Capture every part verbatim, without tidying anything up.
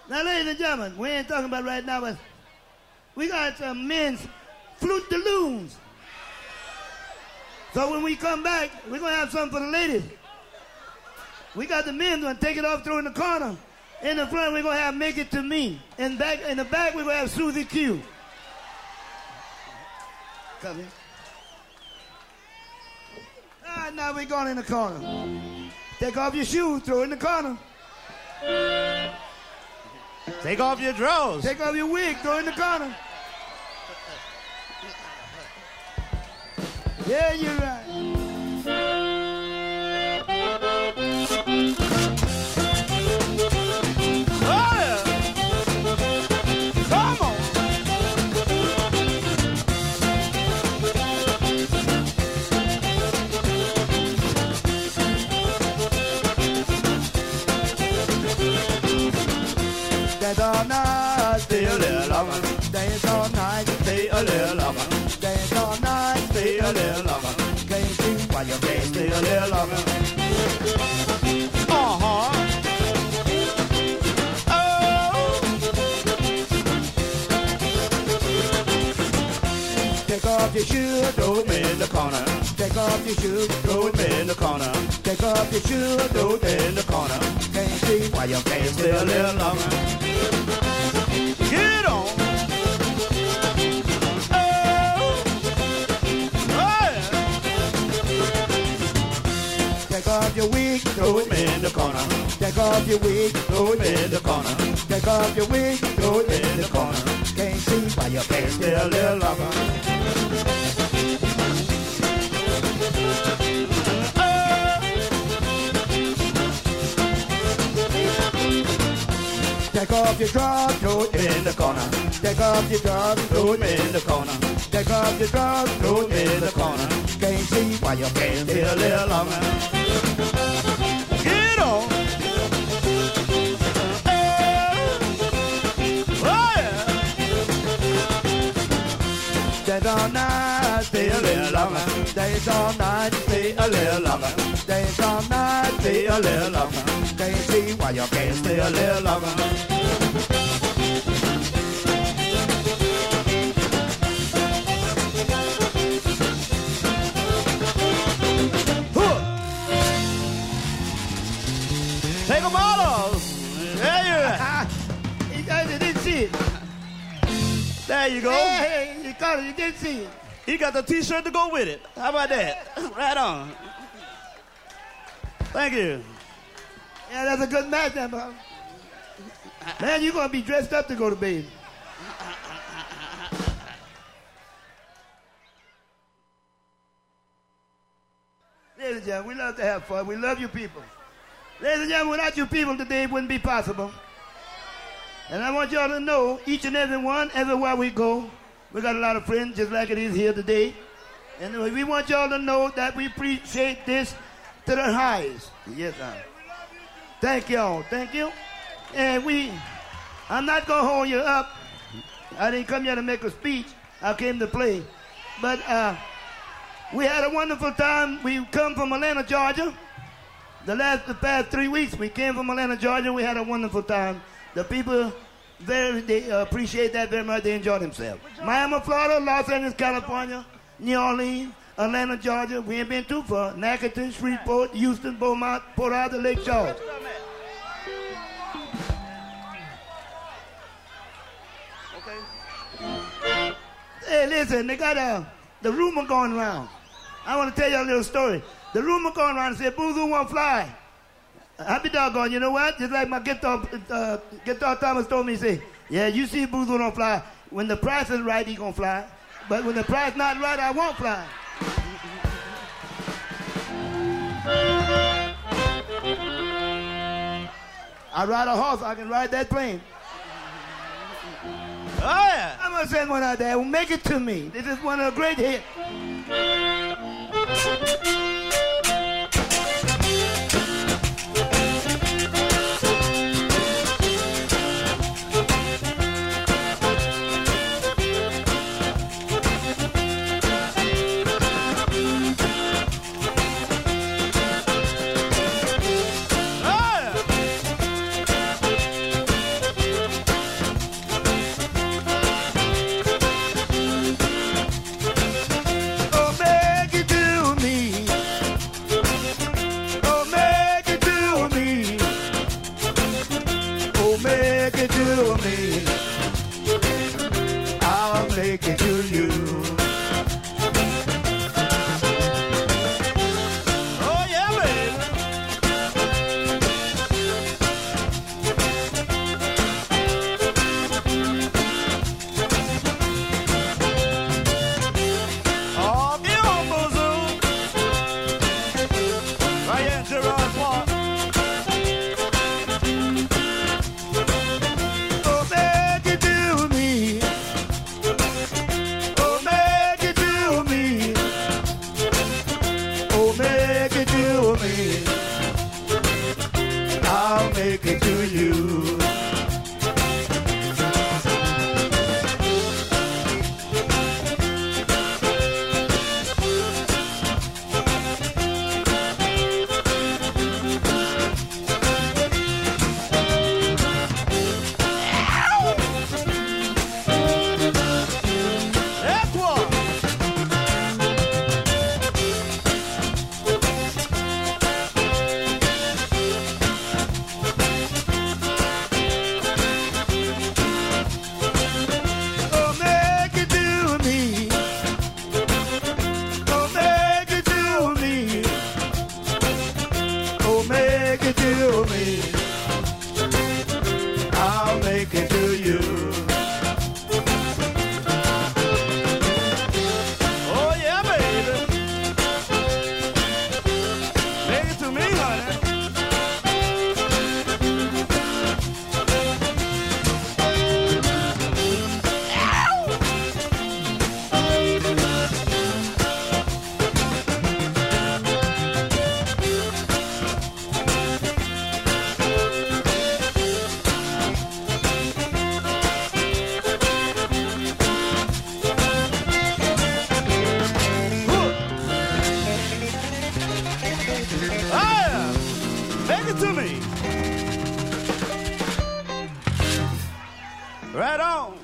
Now, ladies and gentlemen, we ain't talking about right now, but we got some men's flute de loons. So when we come back, we're going to have something for the ladies. We got the men going to take it off, throw it in the corner. In the front, we're going to have Make It To Me. In, back, in the back, we're going to have Susie Q. Come here. All right, now we're going in the corner. Take off your shoes, throw it in the corner. Take off your drawers. Take off your wig, throw it in the corner. Yeah, you're right. Oh, yeah. Come on. Dance all night, Stay a little longer. dance all night, Stay a little longer. dance all night. Stay a little longer. Can't see why you can't Stay a little longer. Uh-huh. Oh. Take off your shoes, Throw me in the corner. take off your shoes, Throw me in the corner. take off your shoes. Throw me in the corner. Can't see why you can't Stay a little longer. Get on. Take off your wig, Throw me in the corner. take off your wig, Throw me in the corner. take off your wig. Throw me in the corner. Can't see why you can't Stay a little longer. Take off your drawers, Throw it in the corner. take off your drawers, Throw me in the corner. take off your drawers. Throw me in the corner. Can't see why you can't Stay a little longer. Get on. Oh, yeah. Dance all night, Stay a little longer. dance all night, Stay a little longer. dance all night. Stay a little longer. Can't see why you can't Stay a little longer. Take them all off. There you You guys didn't see it. There you go. Hey, hey, you got it. You didn't see it. He got the T-shirt to go with it. How about that? Right on. Thank you. Yeah, that's a good match, man. bro. Man, you're gonna be dressed up to go to bed. Ladies and gentlemen, we love to have fun. We love you people. Ladies and gentlemen, without you people today, it wouldn't be possible. And I want y'all to know, each and every one, everywhere we go, we got a lot of friends just like it is here today. And we want y'all to know that we appreciate this to the highest. Yes, sir. Thank y'all. Thank you. And we, I'm not going to hold you up. I didn't come here to make a speech. I came to play. But uh, we had a wonderful time. We come from Atlanta, Georgia. The last, the past three weeks, we came from Atlanta, Georgia. We had a wonderful time. The people very, they uh, appreciate that very much. They enjoy themselves. Miami, Florida, Los Angeles, California, New Orleans, Atlanta, Georgia. We ain't been too far. Nackerton, Shreveport, Houston, Beaumont, Port Arthur, Lake Charles. Okay. Hey, listen, they got uh, the rumor going around. I want to tell you a little story. The rumor going around said Boozoo won't fly. Happy doggone, you know what? Just like my guitar, uh, guitar Thomas told me, he said, yeah, you see Boozoo don't fly. When the price is right, he gonna fly. But when the price not right, I won't fly. I ride a horse, I can ride that plane. Oh, yeah. I'm gonna send one out there. Make It To Me. This is one of the great hits. to me, I'll make it to you. Oh, yeah, baby. Oh, get on, Boozoo. Right here in Gerard Park. Oh, make it to me. Oh, make it to me. Oh, make it to me. I'll make it to you. That's what. Oh, make it to me. Oh, make it to me. Oh, make it to me. I'll make it to you. Oh, yeah, baby. Make it to me, honey. Oh, yeah. Make it to me. Right on.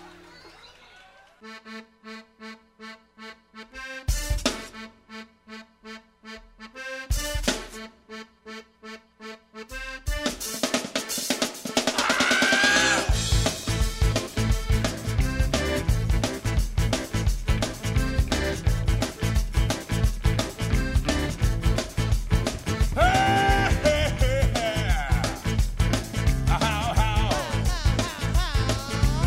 Hey, hey, hey, hey. How, how?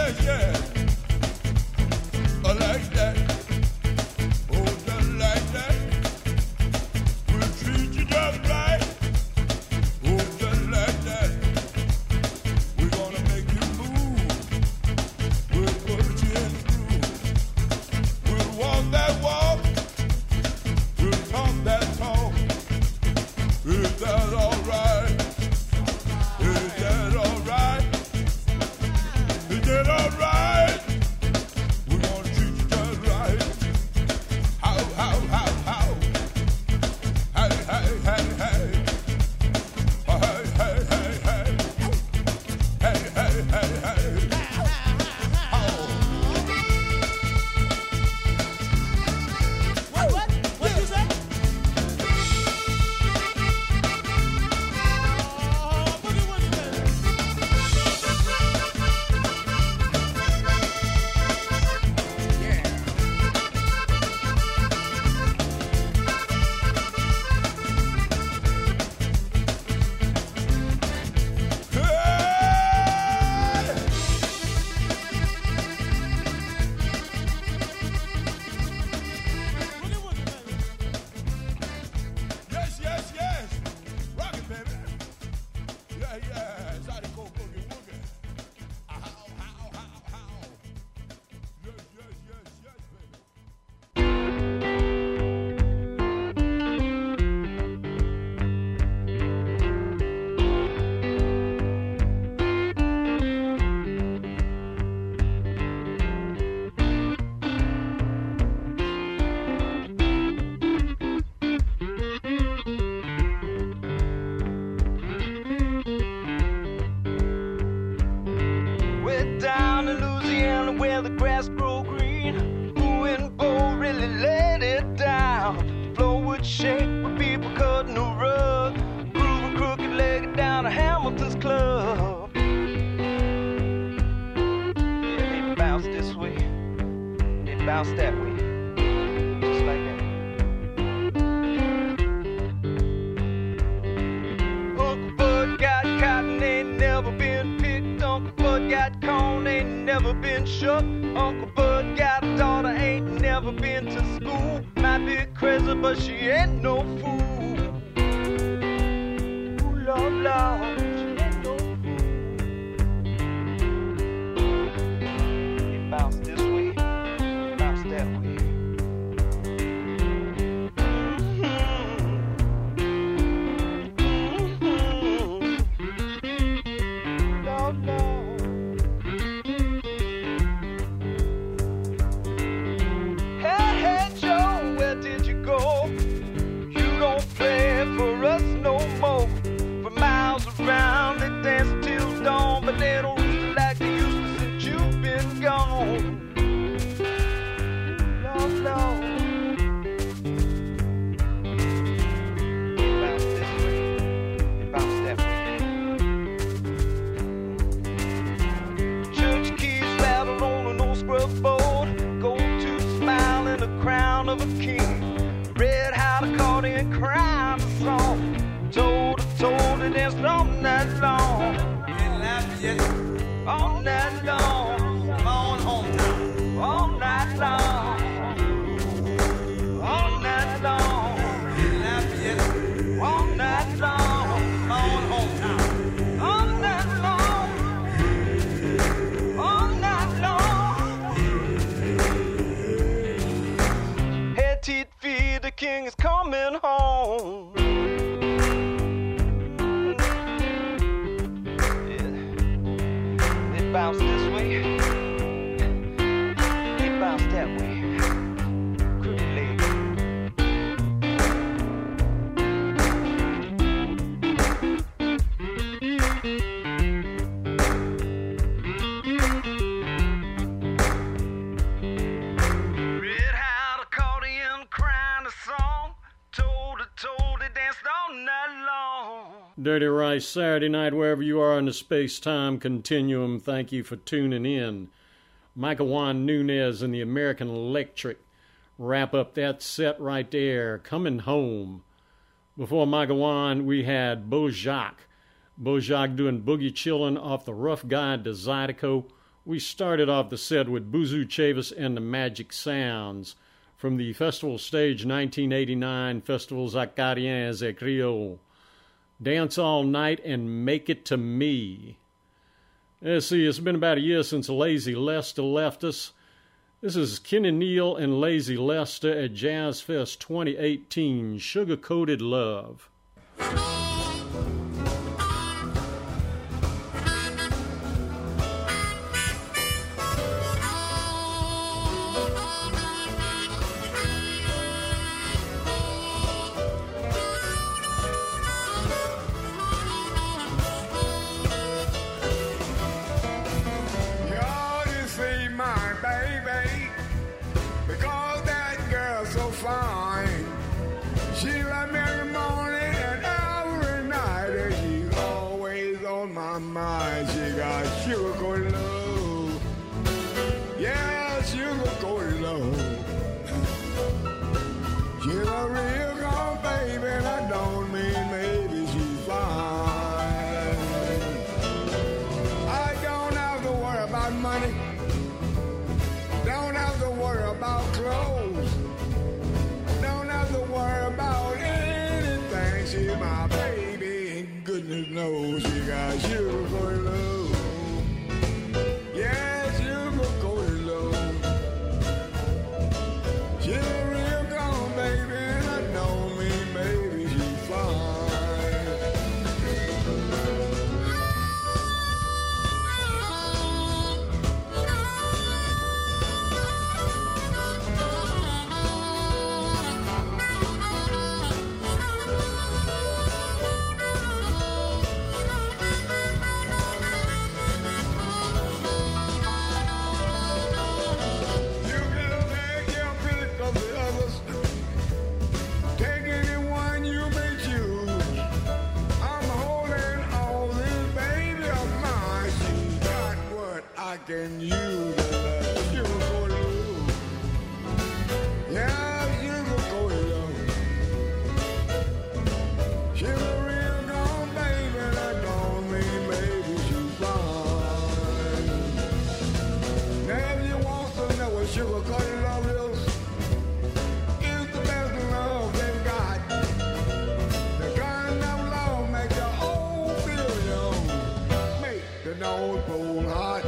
yes, yes. I like that. Oh, just like that. We'll treat you just right. Oh, just like that. We're gonna make you move. We'll put you in the groove. We'll walk that walk. We'll talk that talk. Is that all right? Is that all right? Is that all right? We're gonna treat you just right. How, how, how, how? Hey, hey, hey, hey. Hey, hey, hey, hey. Hey, hey, hey, hey. What? What? What you say? Oh, Boogie Woogie, baby. Boogie Woogie, baby. Yes, yes, yes. Rock it, baby. Yeah, yeah. It's how they go boogie woogie. How, how, how, how. Yes, yes, yes, yes, baby. We're down in Louisiana where the grass grow green. Who and Bo really laid it down. The floor would shake with people cutting the rug. Grooving crooked legged down to Hamilton's Club. Yeah, they bounce this way. They bounce that way. Just like that. Uncle Bud got cotton, ain't never been picked. Uncle Bud got corn, ain't never been shook. Uncle Bud got a daughter, ain't never been to school. Might be crazy, but she ain't no fool. Ooh, Lord, Lord, she ain't no fool. It bounce this way, bounce that way. Lord, Lord. Hey, hey, Joe, where did you go? You don't play for us no more. For miles around, they dance till dawn, but they don't roost like they used to since you've been gone. Lord, Lord. It bounce this way, it bounce that way. Church keys rattle on an old scrub board. Gold tooth smile and the crown of a king. Red hot accordion crown a song. Told her, told her danced all night long. All night long. Come on home now. All night long. All night long. All night long. Come on home now. All night long. All night long. Head, teeth, feet, the king is coming home. Yeah. It bounced this way. It bounced that way. Crooked leg. Red hot accordion crying a song. Told it, told it, danced all night long. Dirty Rice Saturday night, wherever you are in the space-time continuum, thank you for tuning in. Michael Juan Nunez and the American Electric wrap up that set right there, Coming Home. Before Michael Juan, we had Bojack. Bojack doing Boogie Chillin' off the Rough Guide to Zydeco We started off the set with Boozoo Chavis and the Magic Sounds from the festival stage nineteen eighty-nine Festivals Acadiens et Creole. Dance All Night and Make It to Me. Let's see, it's been about a year since Lazy Lester left us. This is Kenny Neal and Lazy Lester at Jazz Fest twenty eighteen, Sugar Coated Love. No, she got sugar going low. Yeah, sugar going low. She's a real gone, baby, and I know me, baby, she's fine. Can you the sugar go low? Yeah, sugar go low. She's a real gone, baby, that don't mean baby she's fine. Now if you want to know what sugar coated love is, it's the best love they've got. The kind of love make the old feel young, make the nose pull hot.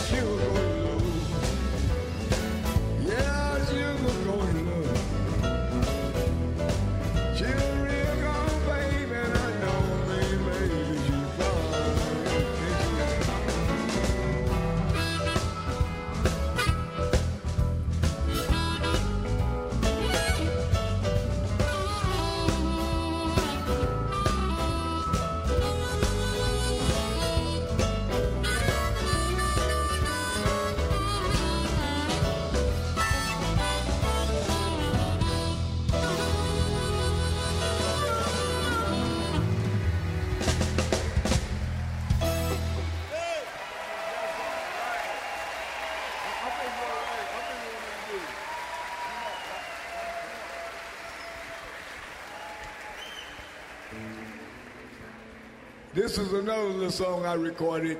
This is another little song I recorded,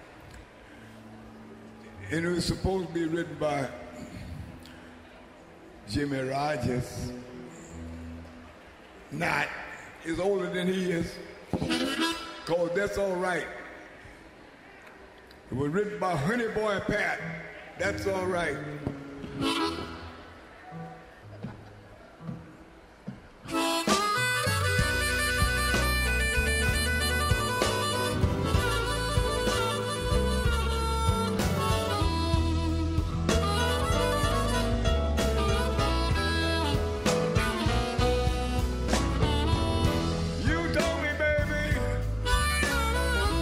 and it was supposed to be written by Jimmy Rogers. Not, he's older than he is, called That's All Right. It was written by Honey Boy Pat. That's all right.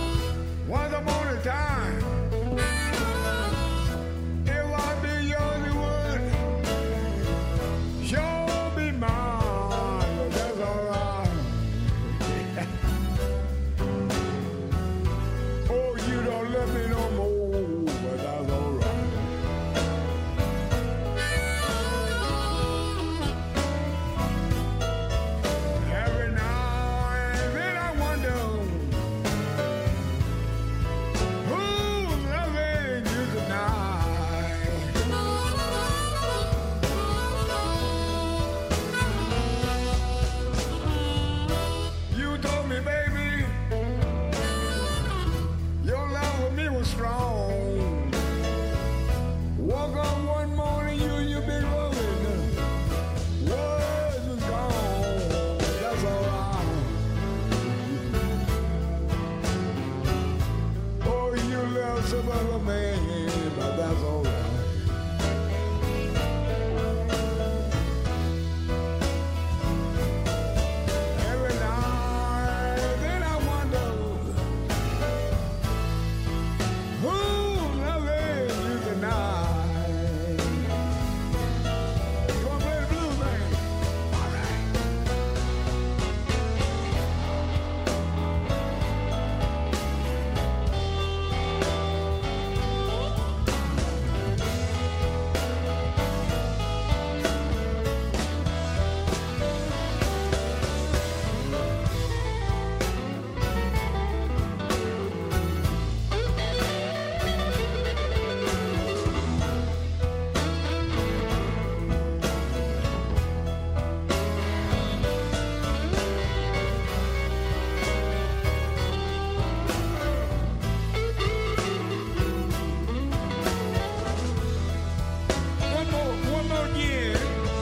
Once upon a time, if I be yours, another man, but that's all right. Every night then I wonder who's loving you tonight. You wanna play the blues, man? All right. One more, one more again.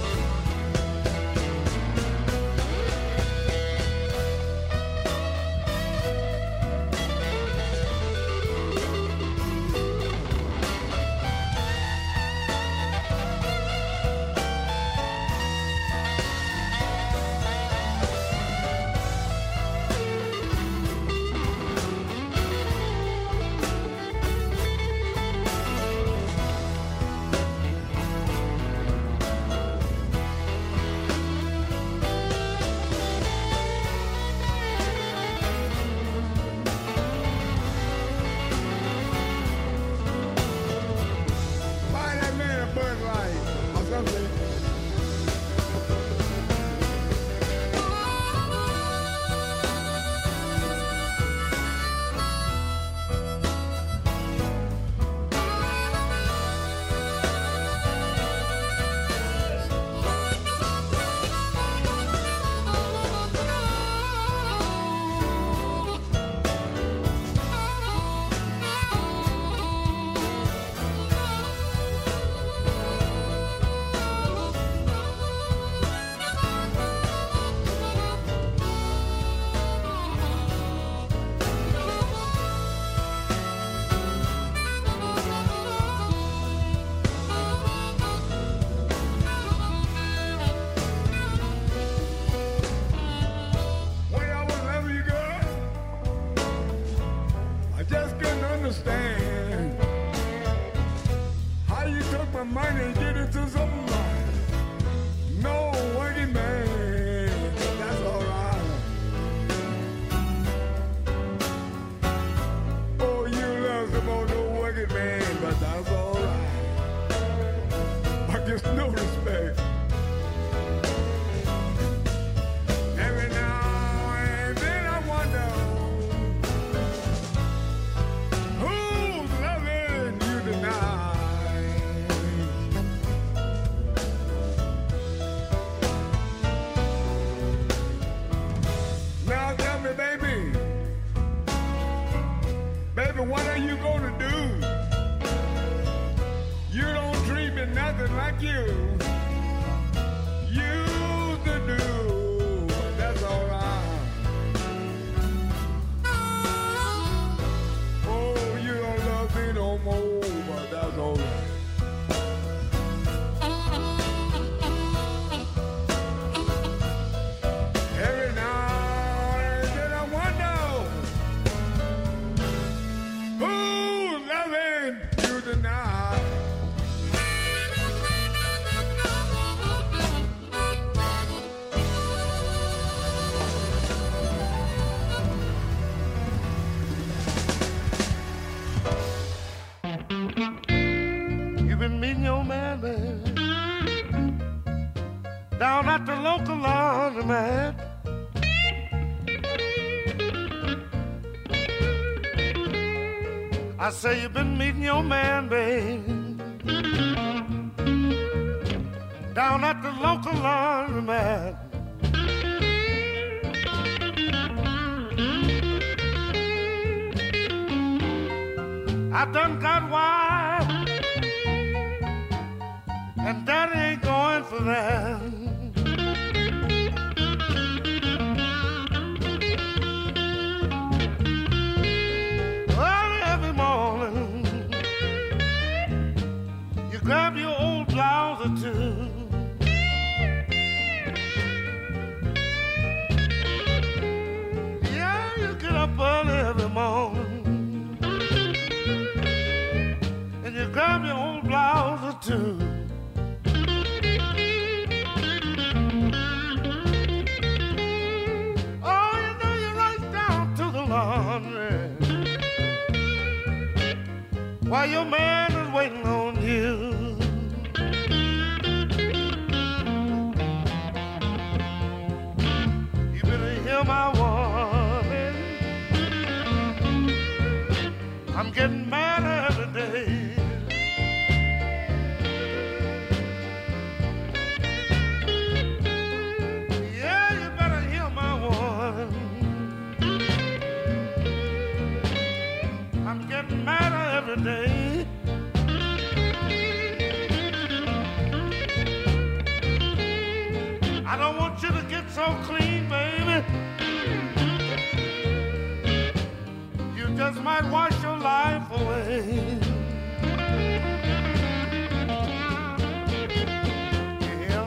Buy that man a Bud Light or something. When I was loving you, girl, I just couldn't understand how you took my money and did it to some no working man. That's all right. Oh, you love some old no working man, but that's all right. I just no respect. Every now and then I wonder who's loving you tonight. Now tell me, baby, baby, what are you gonna do? You don't treat me nothing like you used to do. That's all right. Oh, you don't love me no more, but that's all right. Every now and then I wonder who's loving you tonight. You've been meeting your man, man, down at the local laundromat. I say you've been meeting your man, babe, down at the local laundromat. I done got wild, and daddy ain't going for that. Early every morning, grab your old blouse or two. Yeah, you get up early every morning and you grab your old blouse or two. Oh, you know you're right down to the laundry while your man is waiting on you. You better hear my warning. I'm getting mad every day. Yeah, you better hear my warning. I'm getting madder every day. I don't want you to get so clean, baby. You just might wash your life away. Yeah.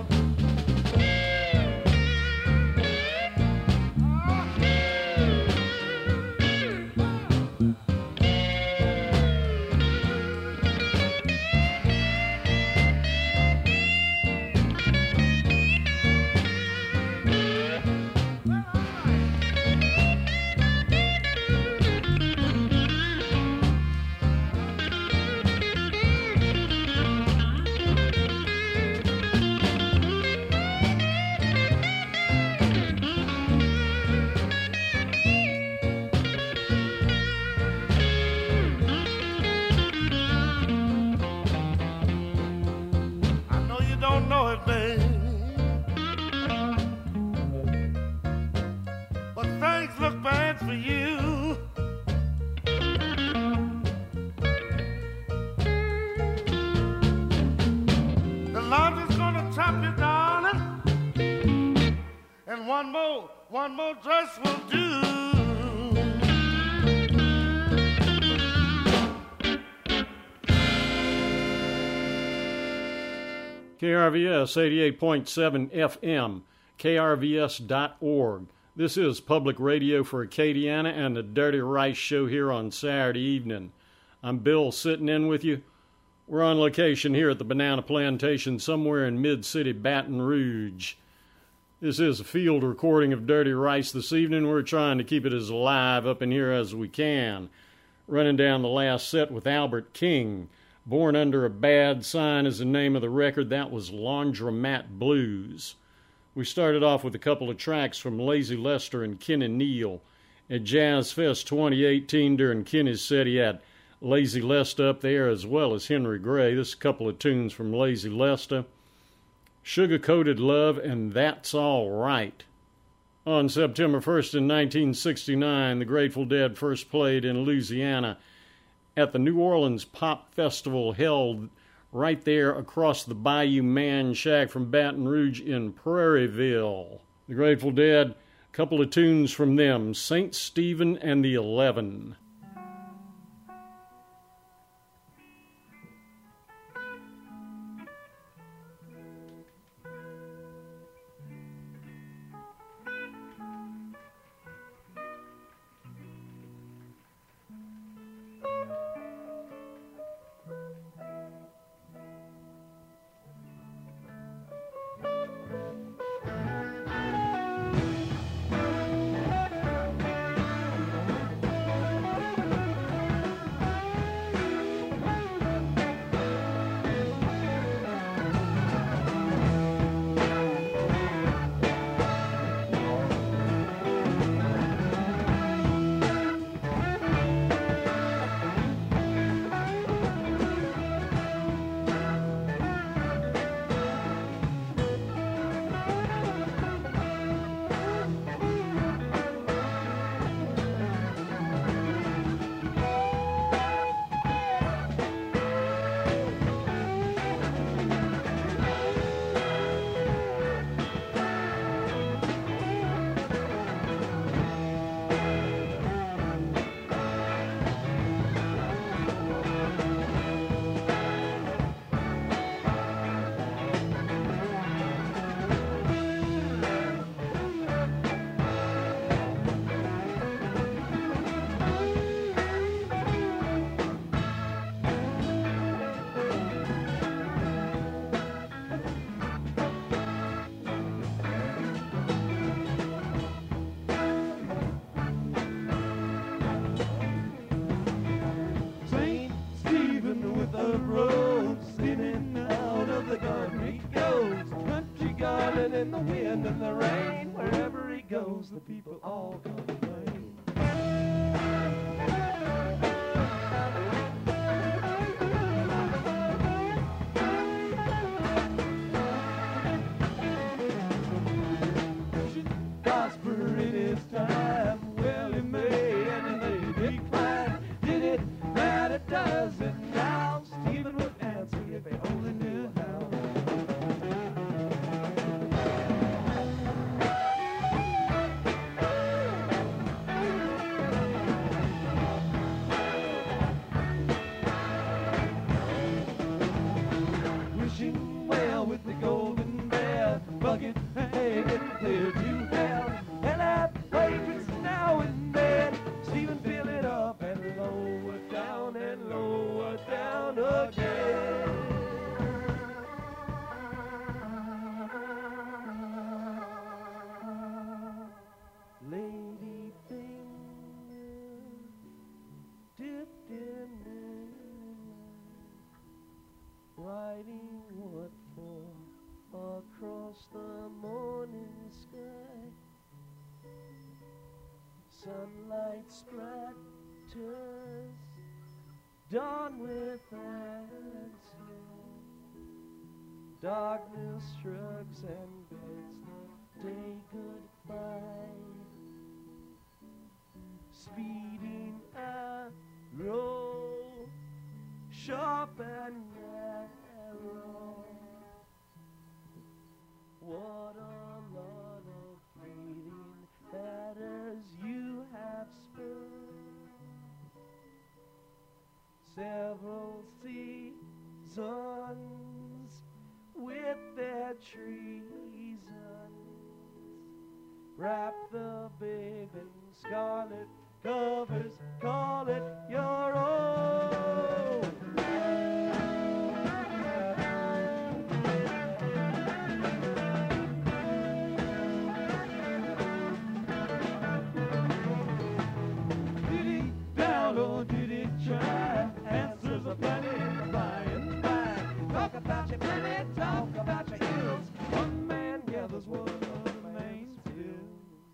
One more, one more dress will do. K R V S eighty-eight point seven F M, K R V S dot org. This is Public Radio for Acadiana and the Dirty Rice Show here on Saturday evening. I'm Bill sitting in with you. We're on location here at the Banana Plantation somewhere in Mid-City, Baton Rouge. This is a field recording of Dirty Rice this evening. We're trying to keep it as live up in here as we can. Running down the last set with Albert King. Born Under a Bad Sign is the name of the record. That was Laundromat Blues. We started off with a couple of tracks from Lazy Lester and Kenny Neal. At Jazz Fest twenty eighteen during Kenny's set, he had Lazy Lester up there as well as Henry Gray. This is a couple of tunes from Lazy Lester. Sugar-Coated Love and That's All Right. On September first in nineteen sixty-nine, the Grateful Dead first played in Louisiana at the New Orleans Pop Festival held right there across the Bayou Man Shack from Baton Rouge in Prairieville. The Grateful Dead, a couple of tunes from them, Saint Stephen and the Eleven. in the wind and the rain. Wherever he goes, the people all complain. Prosper in his time, well he may and they decline. Did it matter? Does it now? Stephen would answer if he only knew how. Wishing well with the golden bell, bucket, hey, getting clear to hell. And that fragrance now and then, Stephen fill it up and lower down and lower down again. Lady finger dipped in moonlight, writing what for across the morning sky. Sunlight splatters dawn with answer. Darkness shrugs and bids the day goodbye. Speeding arrow, sharp and narrow. What a lot of fleeting batters you have spent. Several seasons with their treasons. Wrap the babe in scarlet covers, call it your own. Did he doubt or did he try? Answers are plenty by and by. Talk about your plenty, talk about your ills. One man gathers one of the main skills.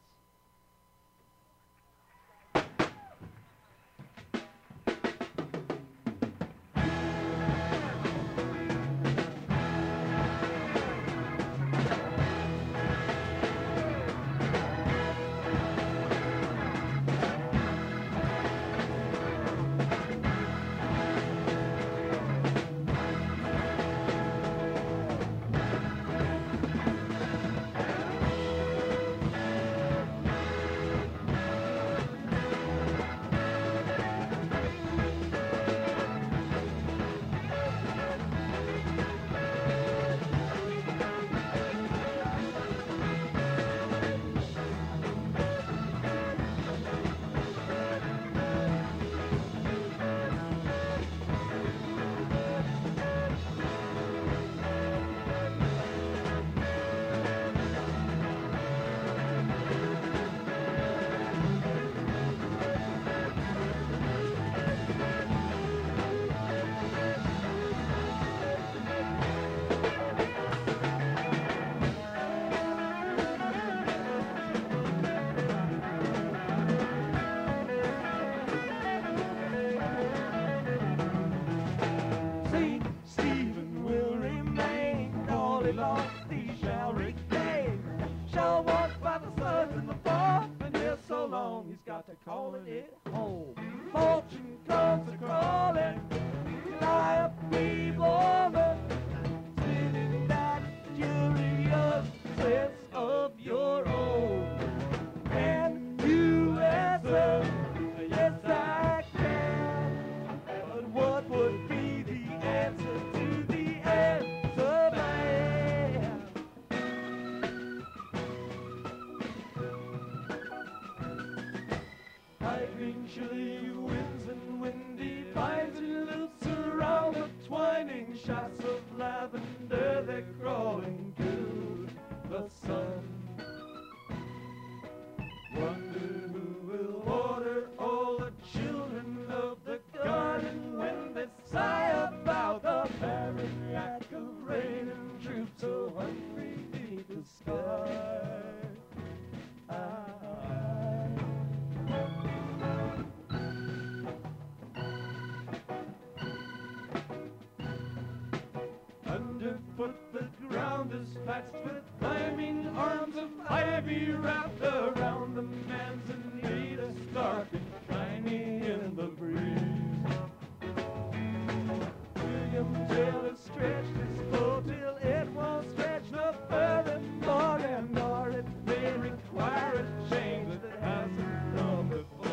Calling it home. Fortune comes a crawling, lie up people over, spinning that curious sense of your own. And you answer, yes I can. But what would be the answer to the answer man? Lightning, chilly winds and windy pines and loops around the twining shots of lavender, they're crawling to the sun. Wonder who will water all the children of the garden when they sigh about the barren lack of rain and droop so hungry beneath the sky. patched with climbing arms of ivy wrapped around the manzanita, stark and shiny in the breeze. William Taylor stretched his bow till it won't stretch no further more, and or it may require a change that hasn't come before.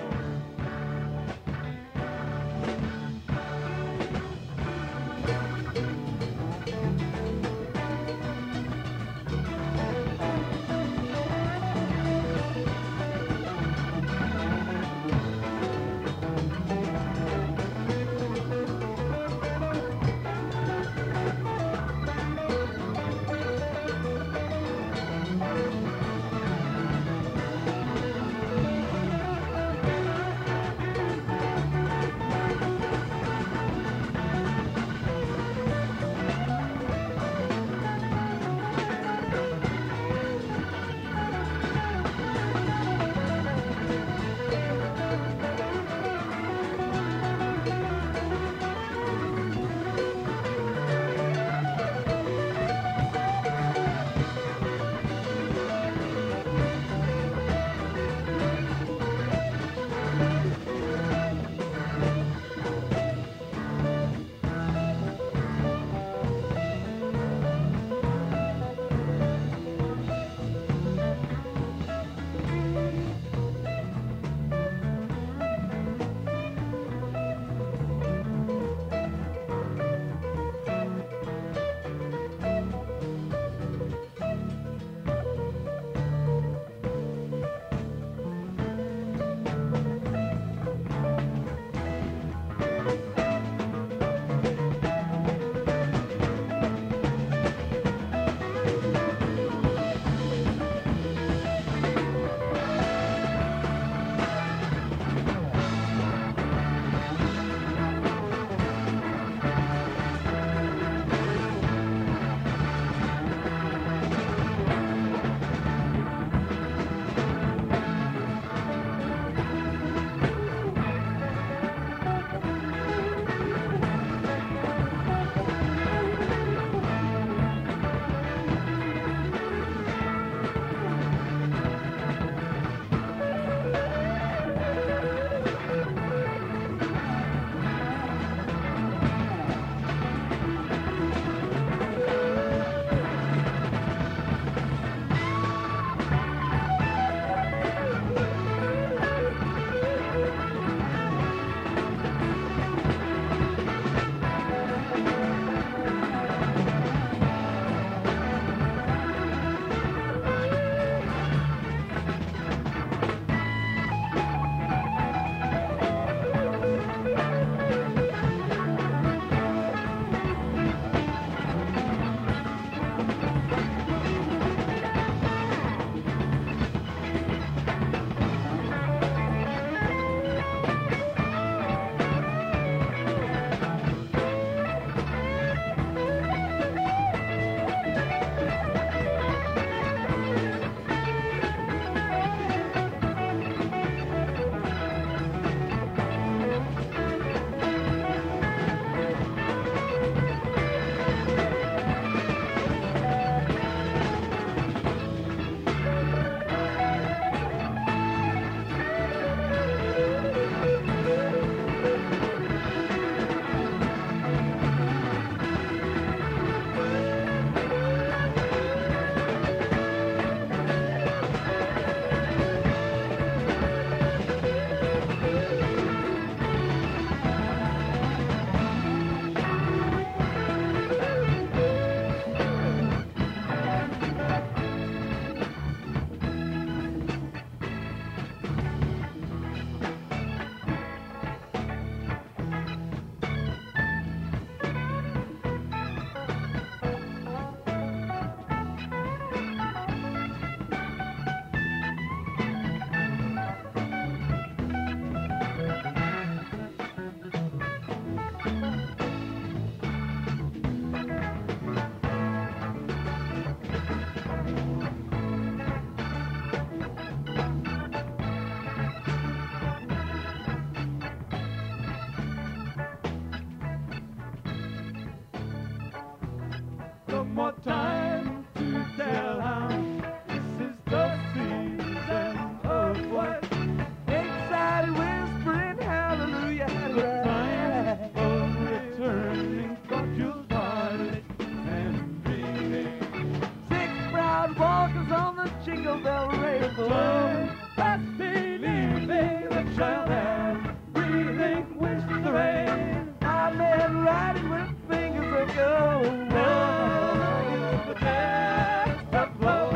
more time to tell how this is the season of what? Excited whispering hallelujah. The time of returning from your party and dreaming. Six proud walkers on the jingle bell radio. Let's believe the child and relinquish the rain. I men riding with fingers that go. Oh, the dance that blows.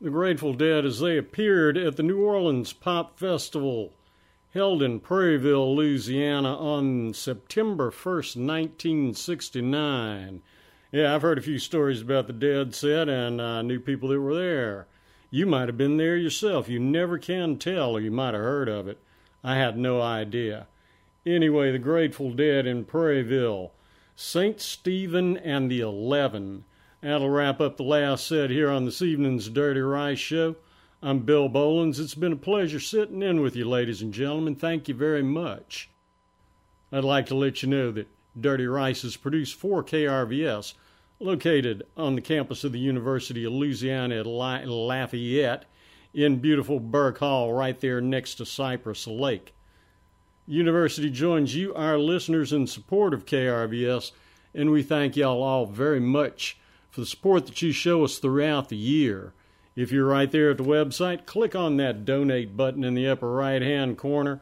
the Grateful Dead as they appeared at the New Orleans Pop Festival held in Prairieville, Louisiana on September first, nineteen sixty-nine. Yeah, I've heard a few stories about the Dead set, and I uh, knew people that were there. You might have been there yourself. You never can tell, or you might have heard of it. I had no idea. Anyway, the Grateful Dead in Prairieville, Saint Stephen and the Eleven. That'll wrap up the last set here on this evening's Dirty Rice Show. I'm Bill Bolins. It's been a pleasure sitting in with you, ladies and gentlemen. Thank you very much. I'd like to let you know that Dirty Rice is produced for K R V S, located on the campus of the University of Louisiana at Lafayette in beautiful Burke Hall, right there next to Cypress Lake. University joins you, our listeners, in support of K R V S, and we thank y'all all very much for the support that you show us throughout the year. If you're right there at the website, click on that donate button in the upper right-hand corner.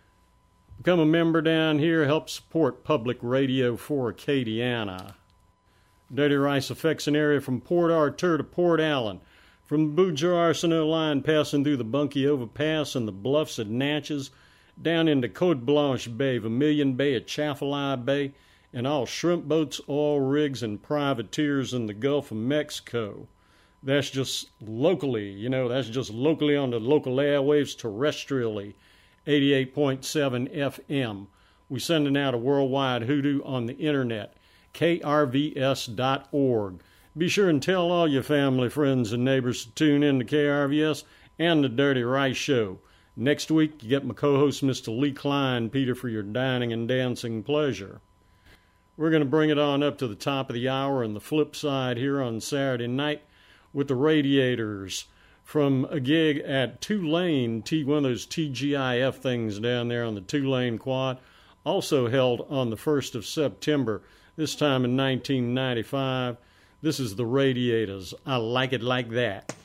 Become a member down here. Help support public radio for Acadiana. Dirty Rice affects an area from Port Arthur to Port Allen, from the Beaujeu-Arsenault line passing through the Bunkie Overpass and the bluffs at Natchez, down into Cote Blanche Bay, Vermilion Bay, Atchafalaya Bay, and all shrimp boats, oil rigs, and privateers in the Gulf of Mexico. That's just locally, you know, that's just locally on the local airwaves terrestrially, eighty-eight point seven F M. We're sending out a worldwide hoodoo on the internet, K R V S dot org. Be sure and tell all your family, friends, and neighbors to tune in to K R V S and the Dirty Rice Show. Next week, you get my co-host, Mister Lee Klein, Peter, for your dining and dancing pleasure. We're going to bring it on up to the top of the hour and the flip side here on Saturday night with the Radiators from a gig at Tulane, T, one of those T G I F things down there on the Tulane Quad, also held on the first of September, this time in nineteen ninety-five. This is the Radiators. I like it like that.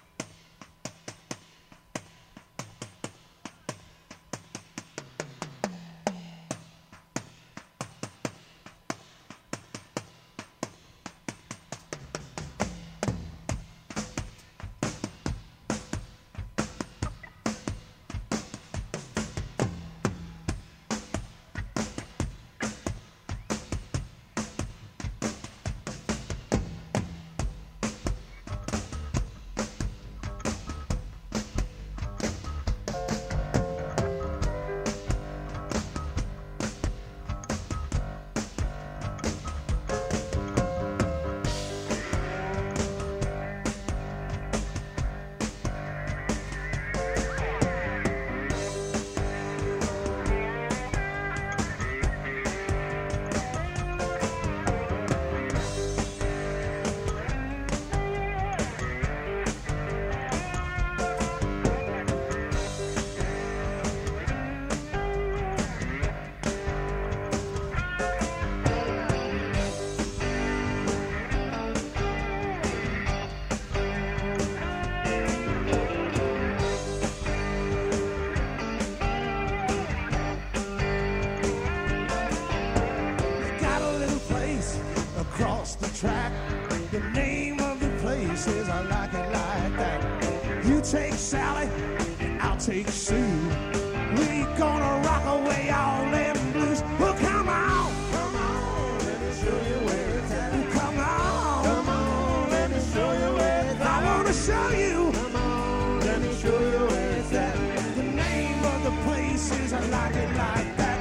Take Sally, and I'll take Sue. We gonna rock away all them blues. Well, come on, come on, let me show you where it's at. Well, come on, come on, let me show you where it's at. I wanna show you, come on, let me show you where it's at. The name of the place is I like it like that.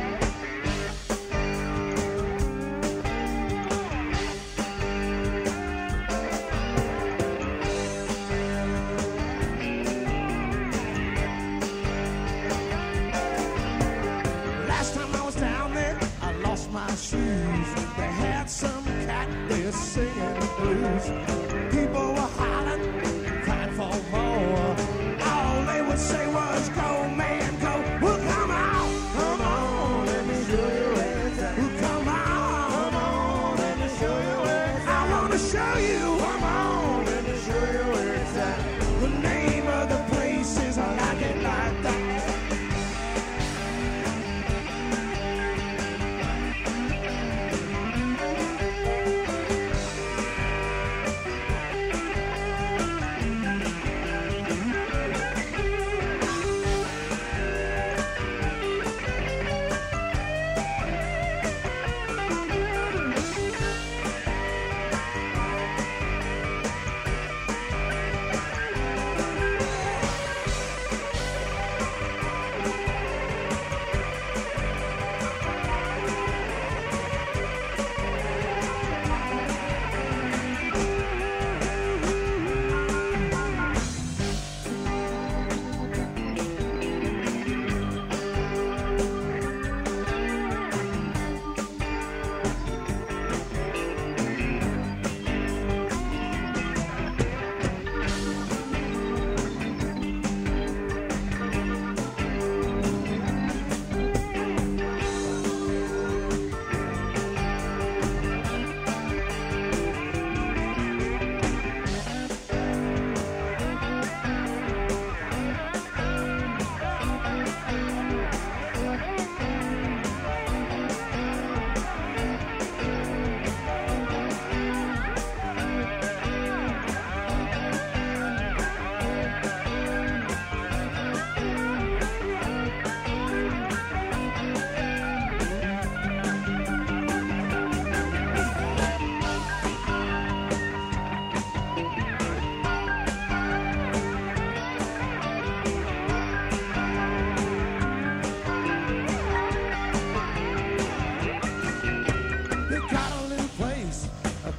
They had some cat there singing the blues. People were hollering, crying for more. All they would say was, go, man, go. Well, come on, come on, let me show you where it's at. Well, come on, come on, let me show you where it's at. I want to show you, come on, let me show you where it's at. The name of the place is I like it like that.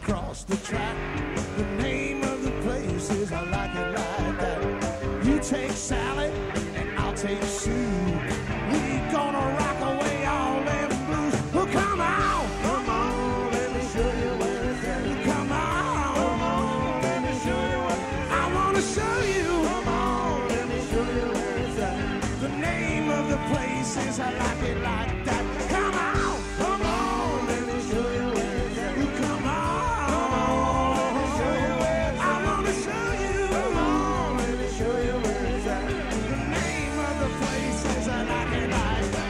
across the track. The name of the place is I Like It Like That. You take Sally and I'll take Sue. We gonna rock away all them blues. Well, come on, come on, let me show you where it's at. Come on, come on, let me show you where I wanna show you. Come on, let me show you where it's at. The name of the place is I Like It Like That. Come on, come on, let me show you where it's at. Come on, come on, let me show you where it's at. I wanna show you. Come on, let me show you where it's at. The name of the place is I Like It Like That.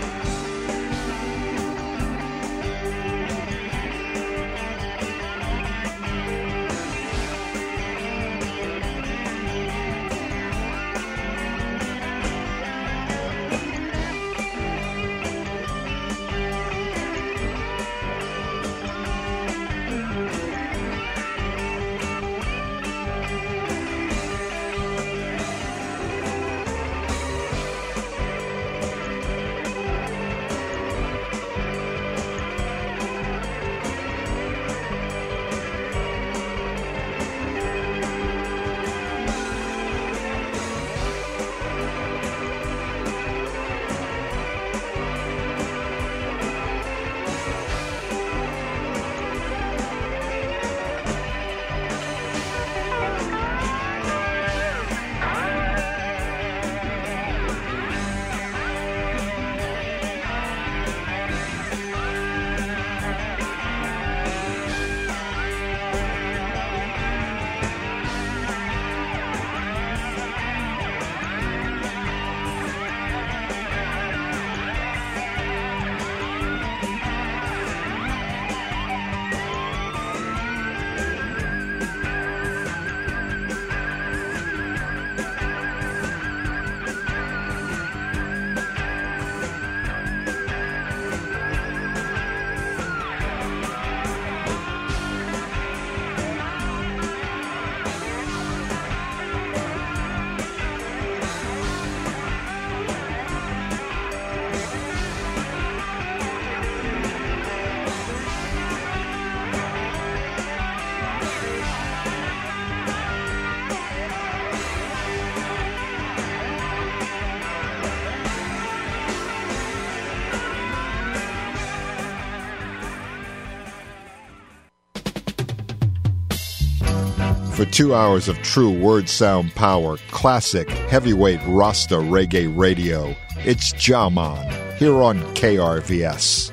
For two hours of true word sound power, classic heavyweight Rasta reggae radio, it's Jaman here on K R V S.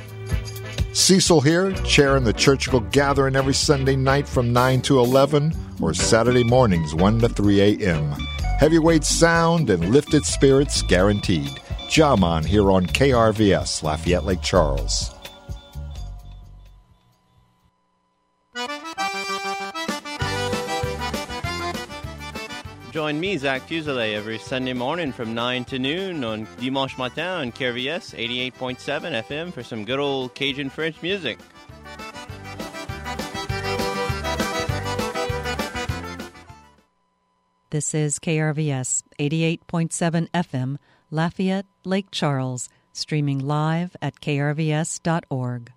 Cecil here, chairing the Churchill Gathering every Sunday night from nine to eleven or Saturday mornings one to three a.m. Heavyweight sound and lifted spirits guaranteed. Jaman here on K R V S, Lafayette Lake Charles. Join me, Zach Fuselier, every Sunday morning from nine to noon on Dimanche Matin on K R V S eighty-eight point seven F M for some good old Cajun French music. This is K R V S eighty-eight point seven F M, Lafayette, Lake Charles, streaming live at k r v s dot org.